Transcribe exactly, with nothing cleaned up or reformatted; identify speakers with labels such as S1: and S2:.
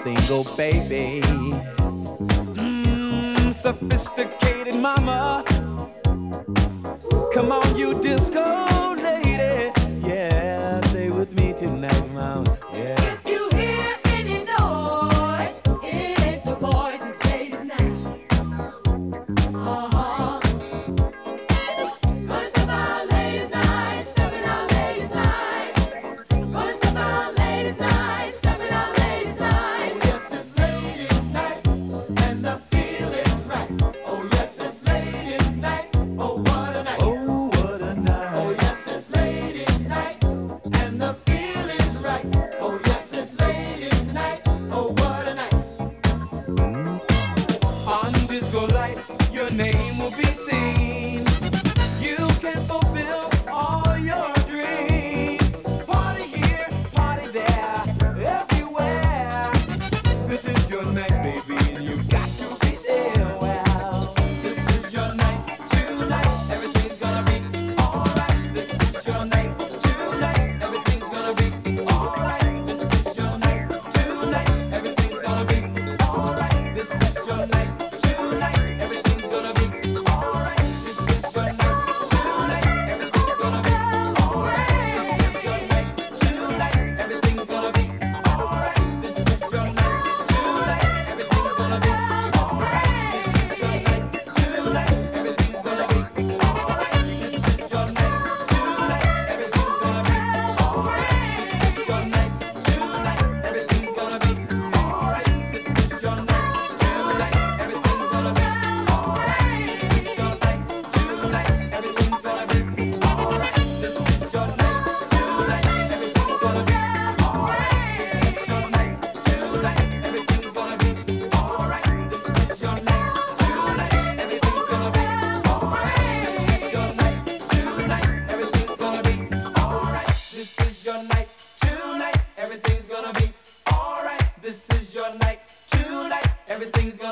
S1: single baby. Mmm, sophisticated mama. Come on, you disco lady. Yeah, stay with me tonight, mama. Yeah.
S2: If you hear any noise, hit the boys and ladies now. Uh-huh. Gonna step out ladies night, stepping out ladies night. Gonna step out ladies night, stepping out ladies night.
S3: Oh yes, it's ladies night, and the feeling's right. Oh yes, it's ladies night. Oh what a night.
S1: Oh, what a night.
S3: Oh yes, it's ladies night, and the feeling's right. Oh yes, it's ladies night. Oh what a night.
S1: On disco lights, your name will be seen. You can fulfill all your dreams. Party here, party there, everywhere. This is your night, baby, and you got to be there. Well, this is your night tonight. Everything's gonna be alright. This is your night tonight. Everything's gonna be alright. This is your night tonight. Everything's gonna be alright. This is your night tonight. Everything's gonna be alright. This is your night tonight. Everything's gonna be alright. This is your night tonight. Everything's gonna be alright. This is your night tonight. Everything's gonna be alright. This is your night tonight. Everything's gonna be alright. This is your night tonight. Everything's gonna be alright. This is your night tonight. Everything's gonna be alright. This is your night tonight. Everything's gonna be alright. This is your night tonight. Everything's gonna be alright. This is your night tonight. Everything's gonna be alright. This is your night tonight. Everything's gonna be alright. This is your night tonight. Everything's gonna be alright. This is your night tonight. Everything's gonna be alright. This is your night tonight. Everything's gonna be alright. This is your night tonight. Everything's gonna